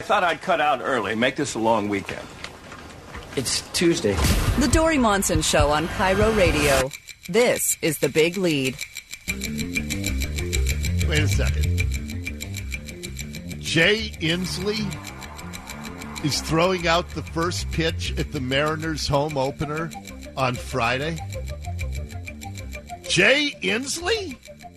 I thought I'd cut out early, make this a long weekend. It's Tuesday. The Dory Monson Show on Cairo Radio. This is The Big Lead. Wait a second. Jay Inslee is throwing out the first pitch at the Mariners home opener on Friday. Jay Inslee?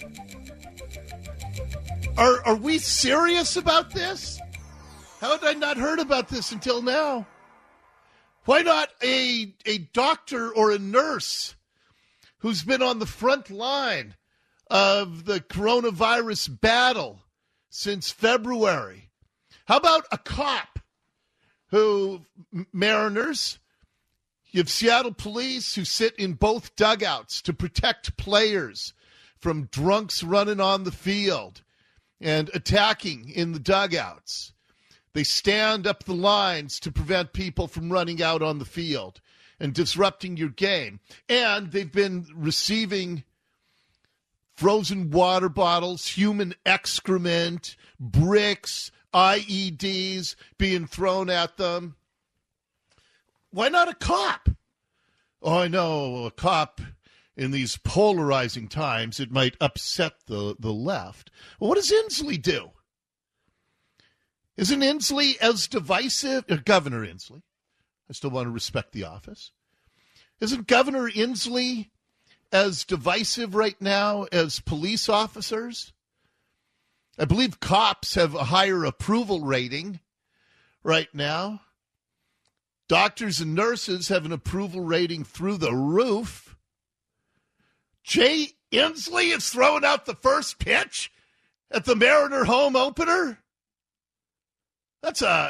Are we serious about this? How had I not heard about this until now? Why not a doctor or a nurse who's been on the front line of the coronavirus battle since February? How about a cop who, Mariners, you have Seattle police who sit in both dugouts to protect players from drunks running on the field and attacking in the dugouts. They stand up the lines to prevent people from running out on the field and disrupting your game. And they've been receiving frozen water bottles, human excrement, bricks, IEDs being thrown at them. Why not a cop? Oh, I know, a cop in these polarizing times, it might upset the left. Well, what does Inslee do? Isn't Inslee as divisive? Governor Inslee. I still want to respect the office. Isn't Governor Inslee as divisive right now as police officers? I believe cops have a higher approval rating right now. Doctors and nurses have an approval rating through the roof. Jay Inslee is throwing out the first pitch at the Mariner home opener? That's a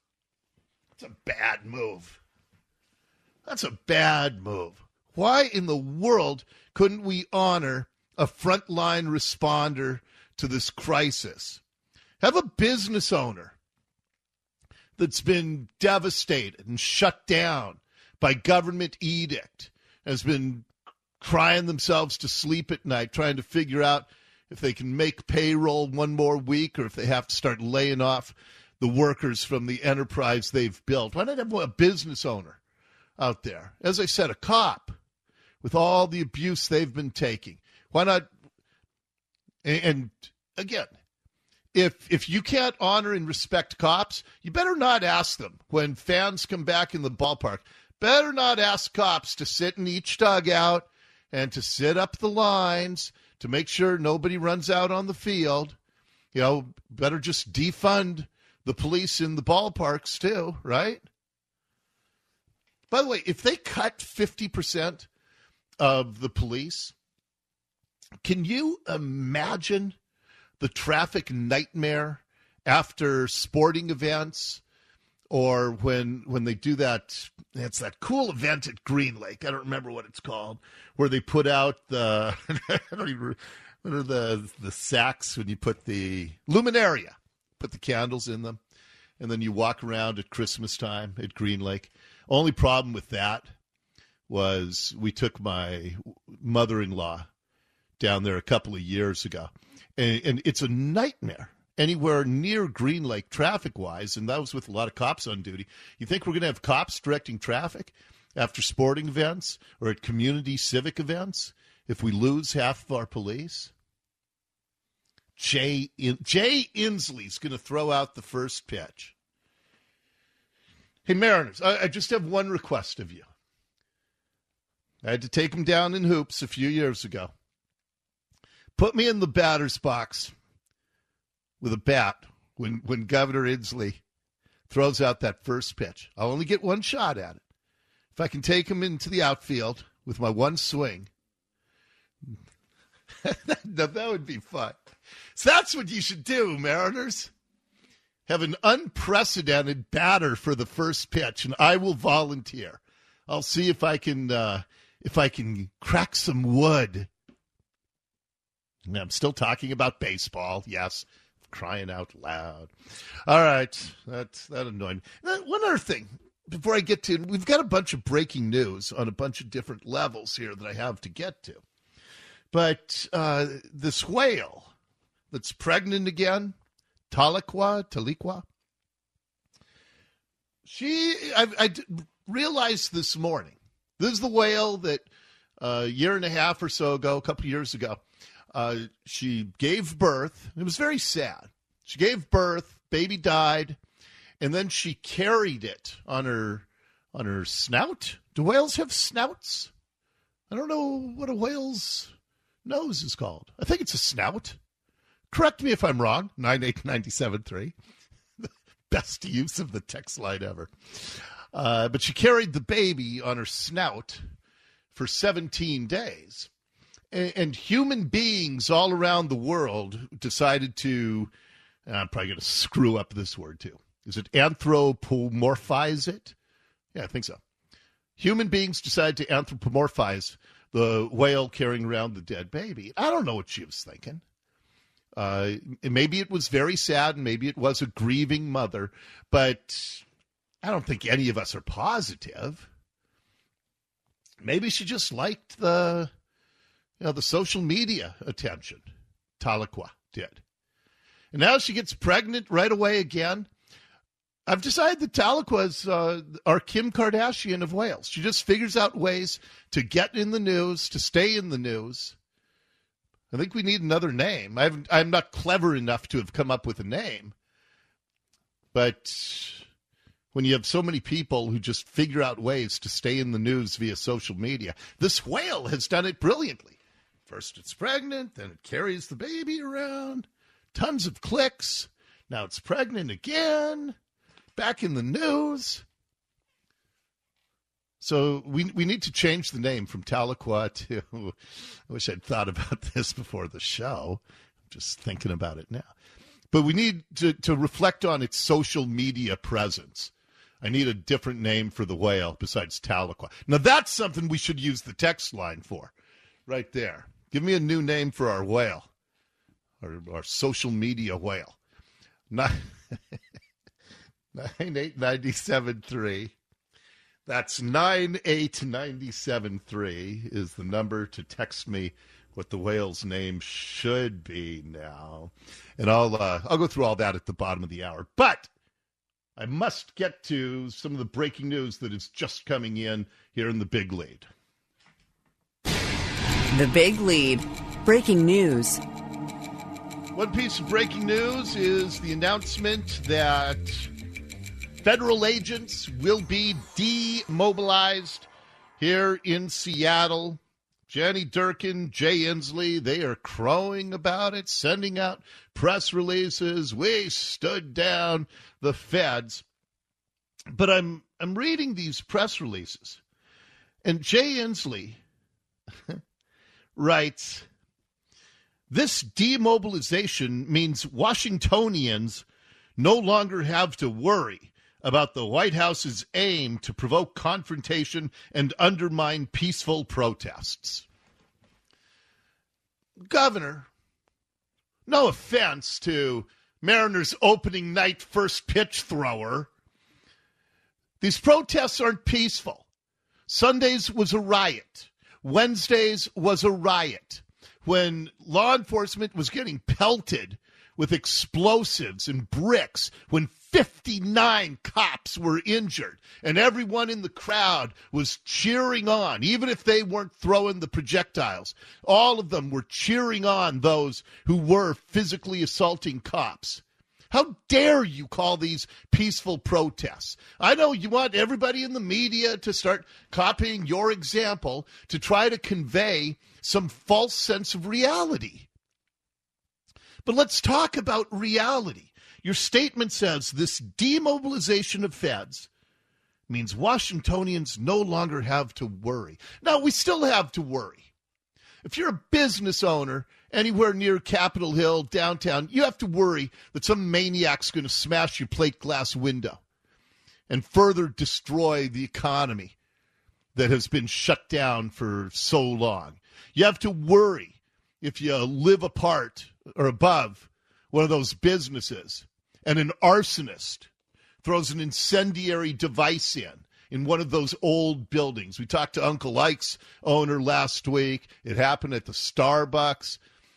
bad move. That's a bad move. Why in the world couldn't we honor a frontline responder to this crisis? Have a business owner that's been devastated and shut down by government edict, has been crying themselves to sleep at night, trying to figure out if they can make payroll one more week or if they have to start laying off the workers from the enterprise they've built. Why not have a business owner out there? As I said, a cop with all the abuse they've been taking. Why not? And again, if you can't honor and respect cops, you better not ask them when fans come back in the ballpark. Better not ask cops to sit in each dugout and to sit up the lines to make sure nobody runs out on the field. You know, better just defund the police in the ballparks too, right? By the way, if they cut 50% of the police, can you imagine the traffic nightmare after sporting events or when they do that? It's that cool event at Green Lake. I don't remember what it's called, where they put out the I don't even what are the sacks when you put the luminaria, put the candles in them, and then you walk around at Christmas time at Green Lake. Only problem with that was we took my mother-in-law down there a couple of years ago, and it's a nightmare anywhere near Green Lake traffic-wise, and that was with a lot of cops on duty. You think we're going to have cops directing traffic after sporting events or at community civic events if we lose half of our police? Jay Inslee's going to throw out the first pitch. Hey, Mariners, I just have one request of you. I had to take him down in hoops a few years ago. Put me in the batter's box with a bat when Governor Inslee throws out that first pitch. I'll only get one shot at it. If I can take him into the outfield with my one swing, that would be fun. So that's what you should do, Mariners. Have an unprecedented batter for the first pitch, and I will volunteer. I'll see if I can crack some wood. And I'm still talking about baseball. Yes, crying out loud. All right, that annoyed me. One other thing before I get to, we've got a bunch of breaking news on a bunch of different levels here that I have to get to. But this whale that's pregnant again, Tahlequah, I realized this morning, this is the whale that a year and a half or so ago, a couple of years ago, she gave birth. It was very sad. She gave birth, baby died, and then she carried it on her snout. Do whales have snouts? I don't know what a whale's nose is called. I think it's a snout. Correct me if I'm wrong. 98973. The best use of the text line ever. But she carried the baby on her snout for 17 days. And human beings all around the world decided to, I'm probably going to screw up this word too. Is it anthropomorphize it? Yeah, I think so. Human beings decided to anthropomorphize the whale carrying around the dead baby. I don't know what she was thinking. Maybe it was very sad, and maybe it was a grieving mother, but I don't think any of us are positive. Maybe she just liked the social media attention. Tahlequah did. And now she gets pregnant right away again. I've decided that Tahlequah's our Kim Kardashian of whales. She just figures out ways to get in the news, to stay in the news. I think we need another name. I'm not clever enough to have come up with a name. But when you have so many people who just figure out ways to stay in the news via social media, this whale has done it brilliantly. First it's pregnant, then it carries the baby around. Tons of clicks. Now it's pregnant again. Back in the news. So we need to change the name from Tahlequah to, I wish I'd thought about this before the show. I'm just thinking about it now. But we need to reflect on its social media presence. I need a different name for the whale besides Tahlequah. Now that's something we should use the text line for. Right there. Give me a new name for our whale. Our social media whale. 98973. That's 98973 is the number to text me what the whale's name should be now. And I'll go through all that at the bottom of the hour. But I must get to some of the breaking news that is just coming in here in the Big Lead. The Big Lead. Breaking news. One piece of breaking news is the announcement that federal agents will be demobilized here in Seattle. Jenny Durkin, Jay Inslee, they are crowing about it, sending out press releases. We stood down the feds. But I'm reading these press releases, and Jay Inslee writes, this demobilization means Washingtonians no longer have to worry about the White House's aim to provoke confrontation and undermine peaceful protests. Governor, no offense to Mariners opening night first pitch thrower, these protests aren't peaceful. Sundays was a riot. Wednesdays was a riot. When law enforcement was getting pelted with explosives and bricks, when 59 cops were injured, and everyone in the crowd was cheering on, even if they weren't throwing the projectiles. All of them were cheering on those who were physically assaulting cops. How dare you call these peaceful protests? I know you want everybody in the media to start copying your example to try to convey some false sense of reality. But let's talk about reality. Your statement says this demobilization of feds means Washingtonians no longer have to worry. Now, we still have to worry. If you're a business owner anywhere near Capitol Hill, downtown, you have to worry that some maniac's going to smash your plate glass window and further destroy the economy that has been shut down for so long. You have to worry if you live apart or above one of those businesses and an arsonist throws an incendiary device in one of those old buildings. We talked to Uncle Ike's owner last week. It happened at the Starbucks.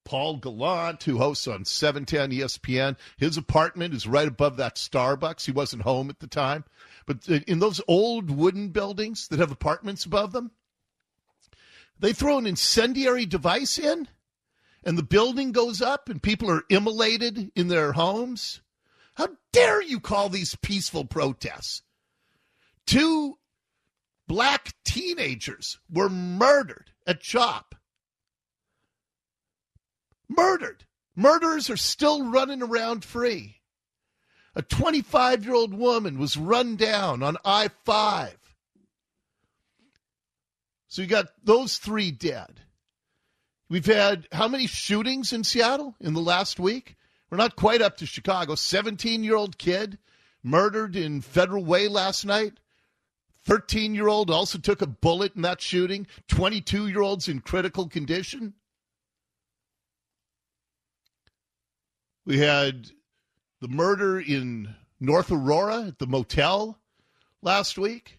Paul Gallant, who hosts on 710 ESPN. His apartment is right above that Starbucks. He wasn't home at the time. But in those old wooden buildings that have apartments above them, they throw an incendiary device in, and the building goes up, and people are immolated in their homes. How dare you call these peaceful protests? 2 black teenagers were murdered at CHOP. Murdered. Murderers are still running around free. A 25-year-old woman was run down on I-5. So you got those 3 dead. We've had how many shootings in Seattle in the last week? We're not quite up to Chicago. 17-year-old kid murdered in Federal Way last night. 13-year-old also took a bullet in that shooting. 22-year-old's in critical condition. We had the murder in North Aurora at the motel last week.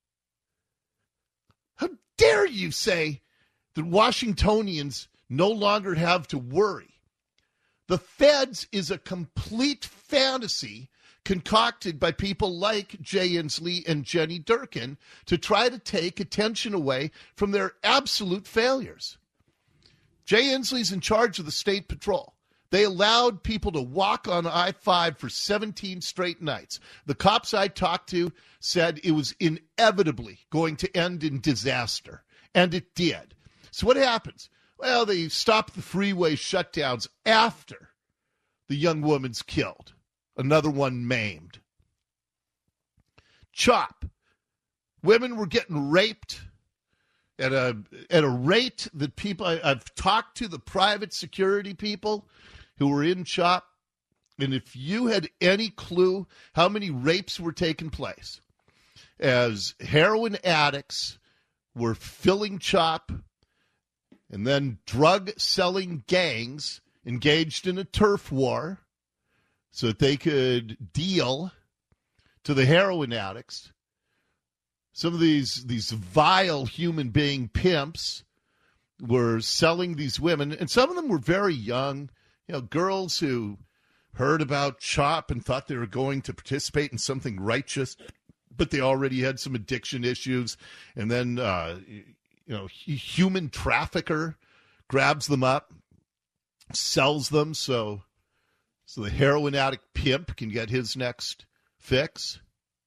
How dare you say that Washingtonians no longer have to worry? The feds is a complete fantasy concocted by people like Jay Inslee and Jenny Durkin to try to take attention away from their absolute failures. Jay Inslee's in charge of the State Patrol. They allowed people to walk on I-5 for 17 straight nights. The cops I talked to said it was inevitably going to end in disaster, and it did. So what happens? Well, they stopped the freeway shutdowns after the young woman's killed, another one maimed. CHOP. Women were getting raped at a rate that people, I've talked to the private security people who were in CHOP, and if you had any clue how many rapes were taking place as heroin addicts were filling CHOP, and then drug-selling gangs engaged in a turf war so that they could deal to the heroin addicts. Some of these vile human being pimps were selling these women, and some of them were very young, girls who heard about CHOP and thought they were going to participate in something righteous, but they already had some addiction issues. And then, human trafficker grabs them up, sells them so the heroin addict pimp can get his next fix.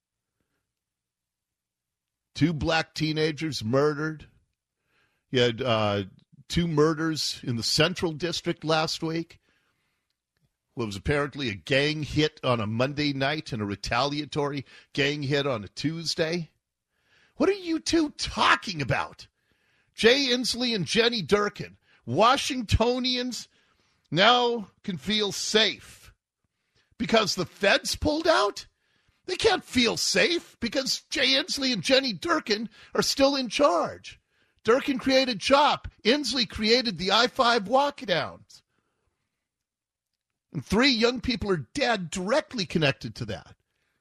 2 black teenagers murdered. You had 2 murders in the Central District last week. What was apparently a gang hit on a Monday night and a retaliatory gang hit on a Tuesday. What are you 2 talking about? Jay Inslee and Jenny Durkin. Washingtonians now can feel safe because the feds pulled out? They can't feel safe because Jay Inslee and Jenny Durkin are still in charge. Durkin created CHOP. Inslee created the I-5 walkdowns. And 3 young people are dead directly connected to that.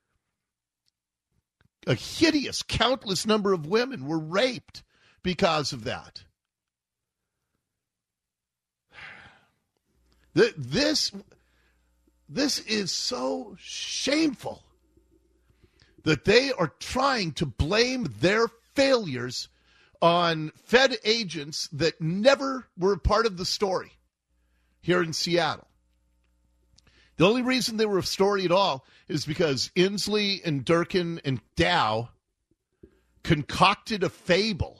A hideous, countless number of women were raped because of that. This is so shameful that they are trying to blame their failures on Fed agents that never were a part of the story here in Seattle. The only reason they were a story at all is because Inslee and Durkin and Dow concocted a fable.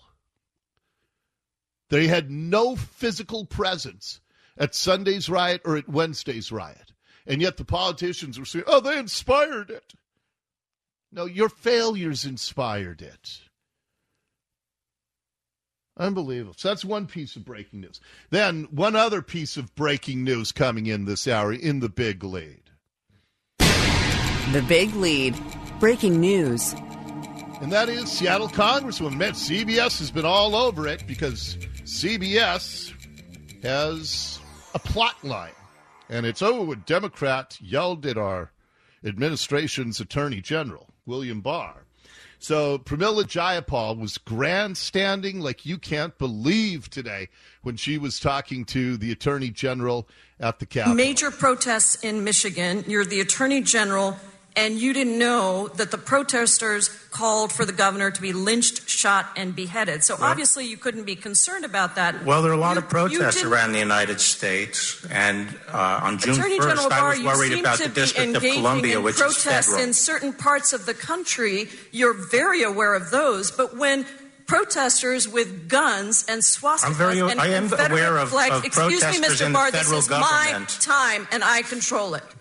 They had no physical presence at Sunday's riot or at Wednesday's riot. And yet the politicians were saying, they inspired it. No, your failures inspired it. Unbelievable. So that's one piece of breaking news. Then one other piece of breaking news coming in this hour in the Big Lead. The Big Lead. Breaking news. And that is Seattle Congresswoman. Man, CBS has been all over it because CBS has a plot line. And it's, a Democrat yelled at our administration's Attorney General, William Barr. So Pramila Jayapal was grandstanding like you can't believe today when she was talking to the Attorney General at the Capitol. Major protests in Michigan. You're the Attorney General, and you didn't know that the protesters called for the governor to be lynched, shot, and beheaded. So obviously you couldn't be concerned about that. Well, there are a lot of protests around the United States, and on June 1st, I was worried about the District of Columbia, which is federal. In certain parts of the country, you're very aware of those, but when protesters with guns and swastikas and Confederate flags, excuse me, Mr. Barr, this is my time, and I control it.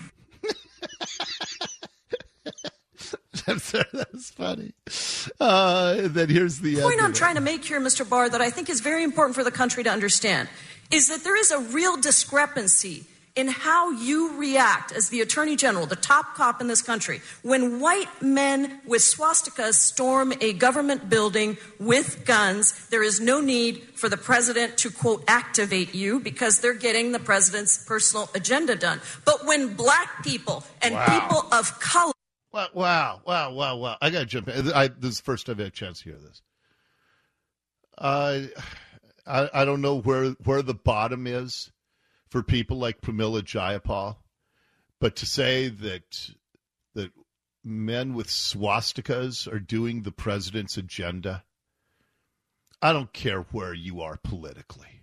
That's funny. Then here's the point I'm trying to make here, Mr. Barr, that I think is very important for the country to understand, is that there is a real discrepancy in how you react as the Attorney General, the top cop in this country, when white men with swastikas storm a government building with guns. There is no need for the president to, quote, activate you because they're getting the president's personal agenda done. But when black people and people of color... Wow. I got to jump in. This is the first I've had a chance to hear this. I don't know where the bottom is for people like Pramila Jayapal, but to say that men with swastikas are doing the president's agenda, I don't care where you are politically.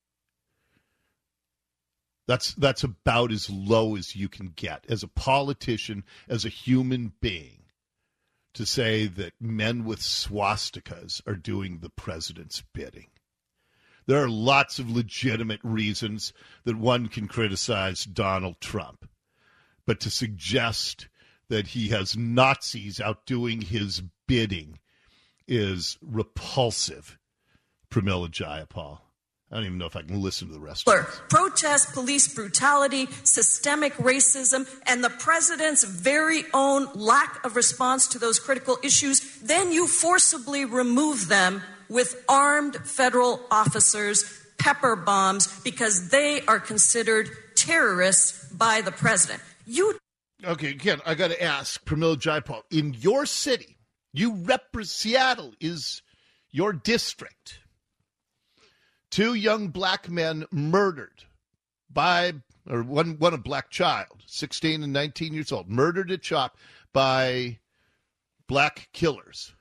That's about as low as you can get as a politician, as a human being, to say that men with swastikas are doing the president's bidding. There are lots of legitimate reasons that one can criticize Donald Trump, but to suggest that he has Nazis out doing his bidding is repulsive, Pramila Jayapal. I don't even know if I can listen to the rest of it. Protest, police brutality, systemic racism, and the president's very own lack of response to those critical issues, then you forcibly remove them with armed federal officers, pepper bombs, because they are considered terrorists by the president. Okay, again, I got to ask, Pramila Jayapal, in your city, Seattle is your district. 2 young black men murdered one a black child, 16 and 19 years old, murdered at CHOP by black killers.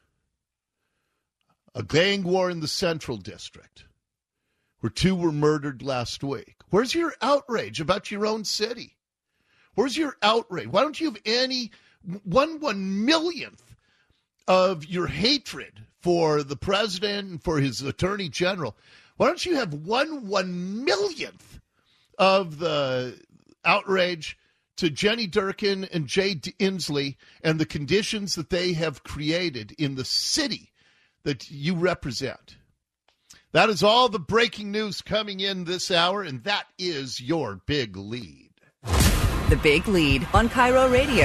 A gang war in the Central District, where 2 were murdered last week. Where's your outrage about your own city? Where's your outrage? Why don't you have any 1/1,000,000th of your hatred for the president and for his attorney general? Why don't you have 1/1,000,000th of the outrage to Jenny Durkin and Jay Inslee and the conditions that they have created in the city that you represent? That is all the breaking news coming in this hour, and that is your Big Lead. The Big Lead on Cairo Radio.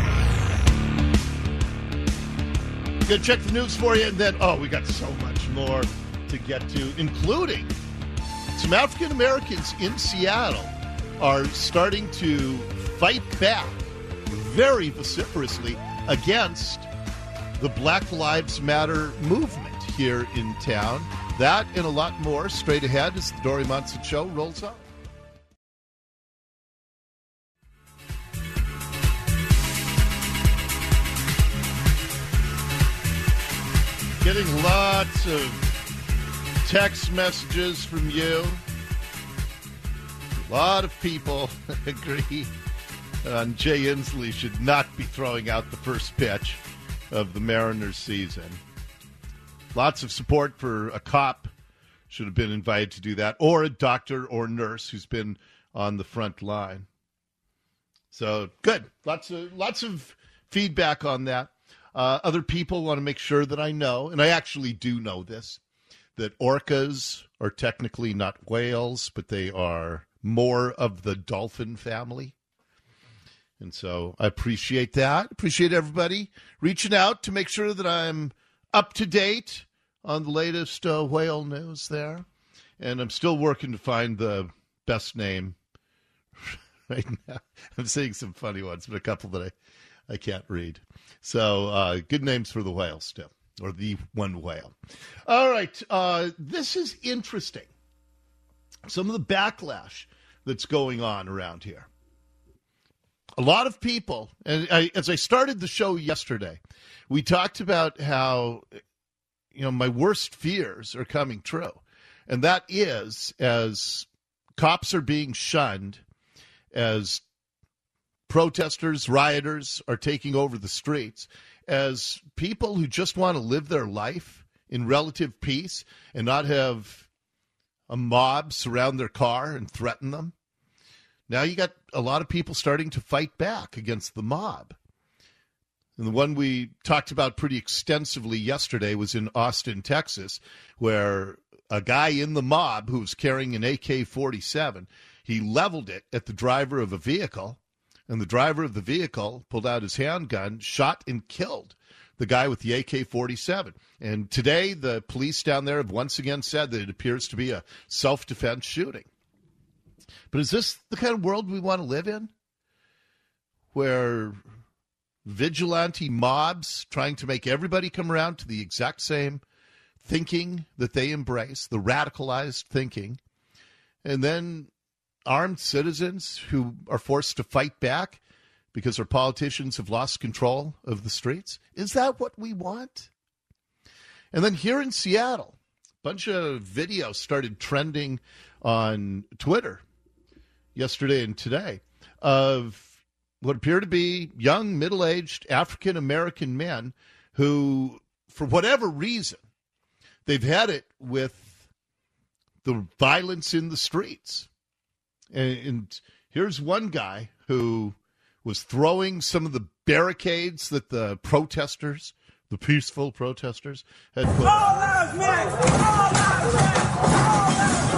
Gonna check the news for you, and then, we got so much more to get to, including some African Americans in Seattle are starting to fight back very vociferously against the Black Lives Matter movement here in town. That and a lot more straight ahead as the Dori Monson Show rolls on. Getting lots of text messages from you. A lot of people agree on Jay Inslee should not be throwing out the first pitch of the Mariners season. Lots of support for a cop. Should have been invited to do that. Or a doctor or nurse who's been on the front line. So, good. Lots of feedback on that. Other people want to make sure that I know, and I actually do know this, that orcas are technically not whales, but they are more of the dolphin family. And so I appreciate that. Appreciate everybody reaching out to make sure that I'm up to date on the latest whale news there. And I'm still working to find the best name right now. I'm seeing some funny ones, but a couple that I can't read. So good names for the whales, Tim, or the one whale. All right. This is interesting. Some of the backlash that's going on around here. A lot of people, and as I started the show yesterday, we talked about how, my worst fears are coming true. And that is, as cops are being shunned, as protesters, rioters are taking over the streets, as people who just want to live their life in relative peace and not have a mob surround their car and threaten them. Now you got a lot of people starting to fight back against the mob. And the one we talked about pretty extensively yesterday was in Austin, Texas, where a guy in the mob who was carrying an AK-47, he leveled it at the driver of a vehicle, and the driver of the vehicle pulled out his handgun, shot and killed the guy with the AK-47. And today, the police down there have once again said that it appears to be a self-defense shooting. But is this the kind of world we want to live in? Where vigilante mobs trying to make everybody come around to the exact same thinking that they embrace, the radicalized thinking, and then armed citizens who are forced to fight back because our politicians have lost control of the streets? Is that what we want? And then here in Seattle, a bunch of videos started trending on Twitter yesterday and today of what appear to be young, middle-aged African-American men who, for whatever reason, they've had it with the violence in the streets. And here's one guy who was throwing some of the barricades that the protesters, the peaceful protesters, had put up. All lives matter! All lives matter! All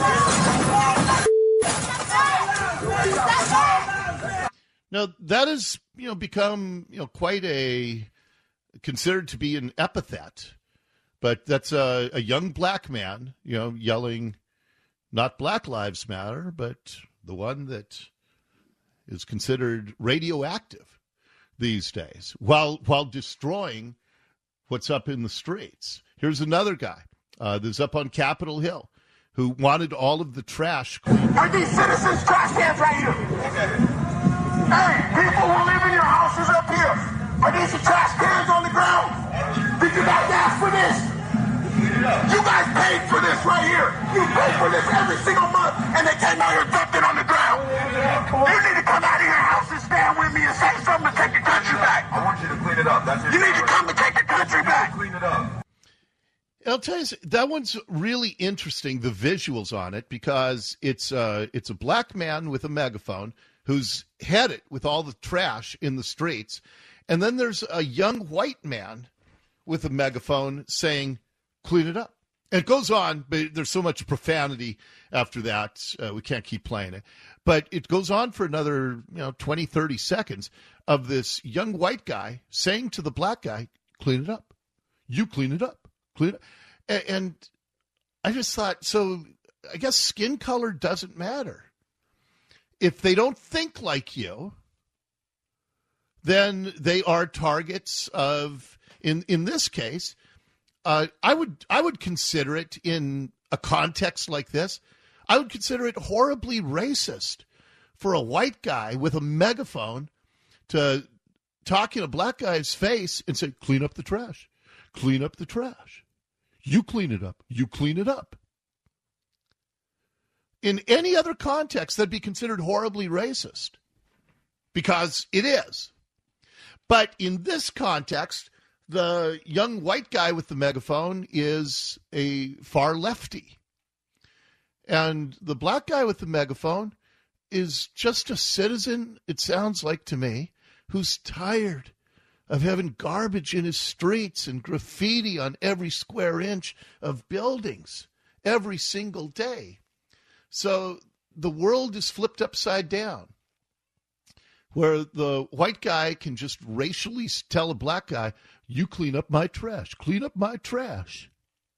lives matter! Now, that has, become, quite considered to be an epithet. But that's a young black man, yelling, not Black Lives Matter, but the one that is considered radioactive these days, while destroying what's up in the streets. Here's another guy that's up on Capitol Hill who wanted all of the trash cleaned. Are these citizens' trash cans right here? Hey, people who live in your houses up here, are these the trash cans on the ground? Did you guys ask for this? You guys paid for this right here. You pay for this every single month, and they came out here and dumped it on the ground. You need to come out of your house and stand with me and say something to take the country back. I want you to clean it up. You need to come and take the country back. Clean it up. I'll tell you, that one's really interesting, the visuals on it, because it's a black man with a megaphone who's had it with all the trash in the streets. And then there's a young white man with a megaphone saying, clean it up. And it goes on, but there's so much profanity after that, we can't keep playing it. But it goes on for another 20, 30 seconds of this young white guy saying to the black guy, clean it up. You clean it up. Clean it up. And I just thought, so I guess skin color doesn't matter. If they don't think like you, then they are targets of, in this case, I would consider it, in a context like this, I would consider it horribly racist for a white guy with a megaphone to talk in a black guy's face and say, clean up the trash. Clean up the trash. You clean it up. You clean it up. In any other context, that'd be considered horribly racist, because it is. But in this context, the young white guy with the megaphone is a far lefty. And the black guy with the megaphone is just a citizen, it sounds like to me, who's tired of having garbage in his streets and graffiti on every square inch of buildings every single day. So the world is flipped upside down, where the white guy can just racially tell a black guy, you clean up my trash, clean up my trash.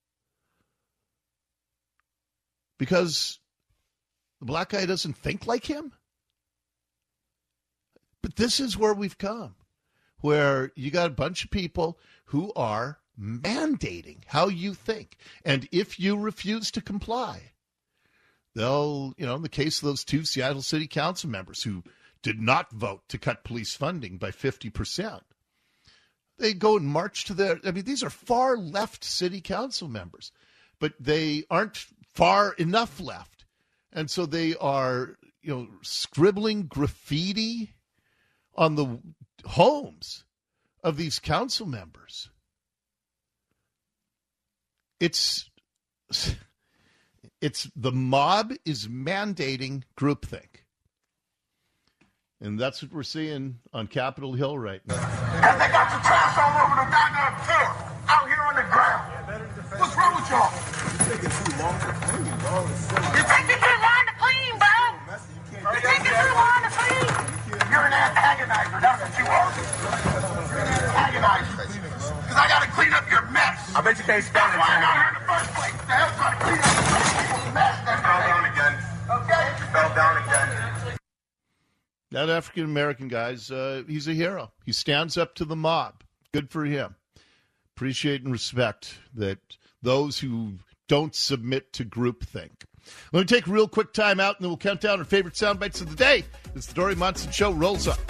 Because the black guy doesn't think like him. But this is where we've come. where you got a bunch of people who are mandating how you think. And if you refuse to comply, they'll, in the case of those 2 Seattle City Council members who did not vote to cut police funding by 50%, they go and march to these are far left city council members, but they aren't far enough left. And so they are, scribbling graffiti on the homes of these council members. It's the mob is mandating groupthink. And that's what we're seeing on Capitol Hill right now. Because they got your trash all over the goddamn floor, out here on the ground. What's wrong with y'all? You're taking too long to clean, bro. You're taking too long to clean, bro. You're taking too long to clean. You're an antagonizer. That's what you are. Antagonizer. Because I got to clean up your mess. I bet you can't spell it. That's why I'm out here in the first place. The hell's trying to clean up people's mess. Fell down again. Okay? Fell down again. That African-American guy's, he's a hero. He stands up to the mob. Good for him. Appreciate and respect that those who don't submit to groupthink. Let me take a real quick time out, and then we'll count down our favorite sound bites of the day as the Dori Monson Show rolls up.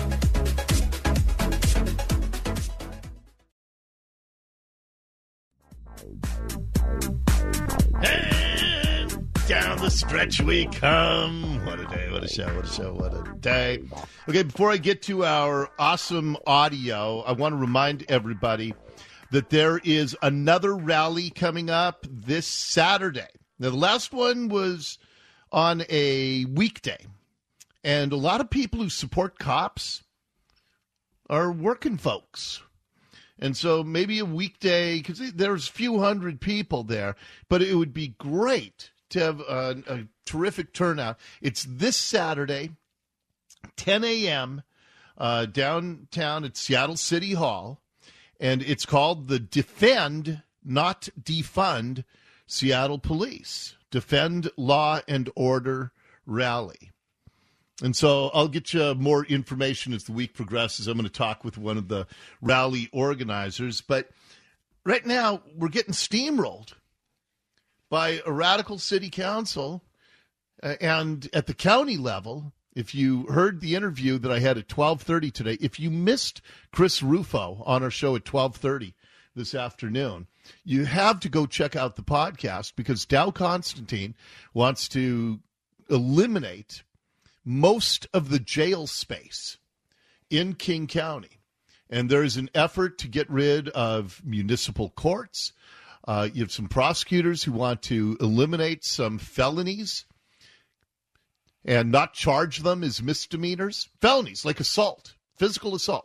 Down the stretch we come. What a day, what a show, what a show, what a day. Okay, before I get to our awesome audio, I want to remind everybody that there is another rally coming up this Saturday. Now, the last one was on a weekday, and a lot of people who support cops are working folks. And so maybe a weekday, because there's a few hundred people there, but it would be great to have a terrific turnout. It's this Saturday, 10 a.m., downtown at Seattle City Hall, and it's called the Defend, Not Defund Seattle Police. Defend Law and Order Rally. And so I'll get you more information as the week progresses. I'm going to talk with one of the rally organizers. But right now, we're getting steamrolled by a radical city council, and at the county level. If you heard the interview that I had at 12:30 today, if you missed Chris Rufo on our show at 12:30 this afternoon, you have to go check out the podcast, because Dow Constantine wants to eliminate most of the jail space in King County. And there's an effort to get rid of municipal courts. You have some prosecutors who want to eliminate some felonies and not charge them as misdemeanors. Felonies like assault, physical assault.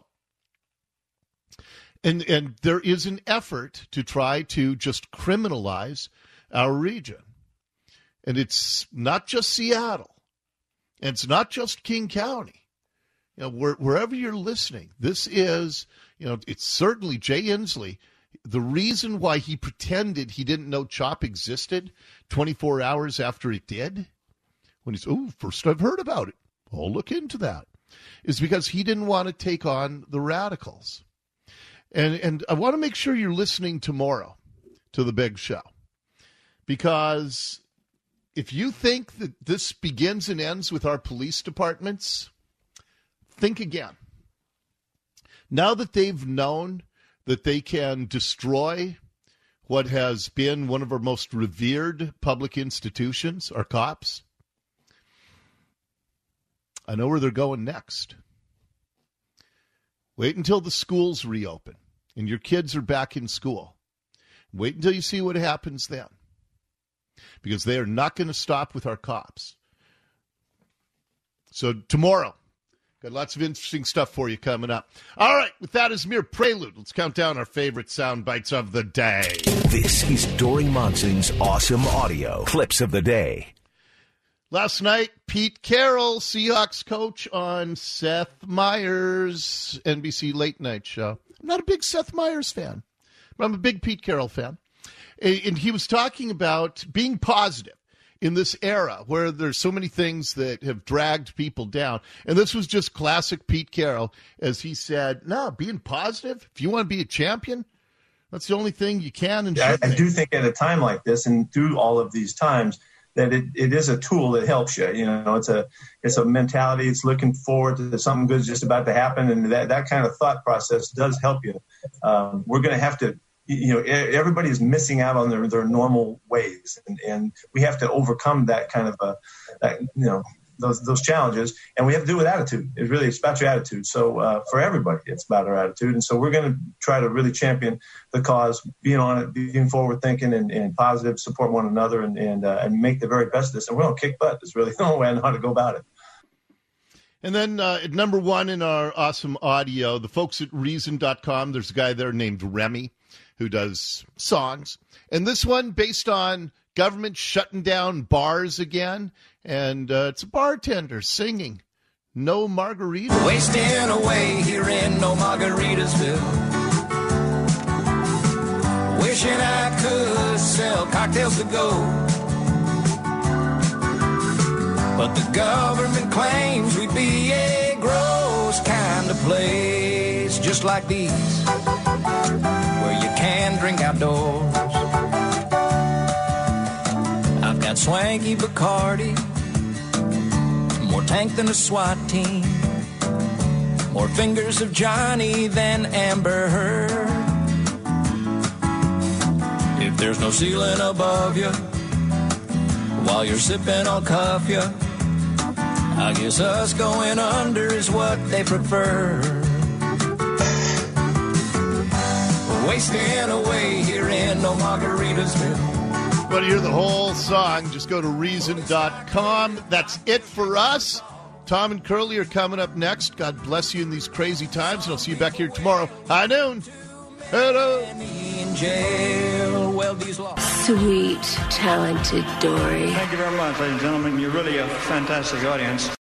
And there is an effort to try to just criminalize our region. And it's not just Seattle. And it's not just King County. Wherever you're listening, this is, it's certainly Jay Inslee. The reason why he pretended he didn't know CHOP existed 24 hours after it did, when he's, first I've heard about it, I'll look into that, is because he didn't want to take on the radicals. And I want to make sure you're listening tomorrow to the big show, because if you think that this begins and ends with our police departments, think again. Now that they've known that they can destroy what has been one of our most revered public institutions, our cops, I know where they're going next. Wait until the schools reopen and your kids are back in school. Wait until you see what happens then, because they are not going to stop with our cops. So tomorrow, got lots of interesting stuff for you coming up. All right, with that as mere prelude, let's count down our favorite sound bites of the day. This is Dori Monson's Awesome Audio Clips of the Day. Last night, Pete Carroll, Seahawks coach, on Seth Meyers' NBC Late Night Show. I'm not a big Seth Meyers fan, but I'm a big Pete Carroll fan. And he was talking about being positive. in this era where there's so many things that have dragged people down. And this was just classic Pete Carroll, as he said, no, being positive, if you want to be a champion, that's the only thing you can and should. I do think at a time like this and through all of these times that it is a tool that helps you. You know, it's a mentality. It's looking forward to something good just about to happen. And that kind of thought process does help you. We're going to have to, everybody is missing out on their normal ways. And we have to overcome that kind of, those challenges, and we have to do it with attitude. It's about your attitude. So for everybody, it's about our attitude. And so we're going to try to really champion the cause, being on it, being forward thinking and positive, support one another, and make the very best of this. And we're going to kick butt. It's really the only way I know how to go about it. And then at number one in our awesome audio, the folks at Reason.com, there's a guy there named Remy who does songs. And this one based on government shutting down bars again. And it's a bartender singing No Margaritas. Wasting away here in No Margaritasville. Wishing I could sell cocktails to go. But the government claims we'd be a gross kind of place, just like these, where you can drink outdoors. I've got swanky Bacardi, more tank than a SWAT team, more fingers of Johnny than Amber Heard. If there's no ceiling above you, while you're sipping I'll cuff you. I guess us going under is what they prefer. We're wasting away here in No Margaritasville. Want to hear the whole song, just go to Reason.com. That's it for us. Tom and Curly are coming up next. God bless you in these crazy times, and I'll see you back here tomorrow. High noon. Hello. Sweet, talented Dory. Thank you very much, ladies and gentlemen. You're really a fantastic audience.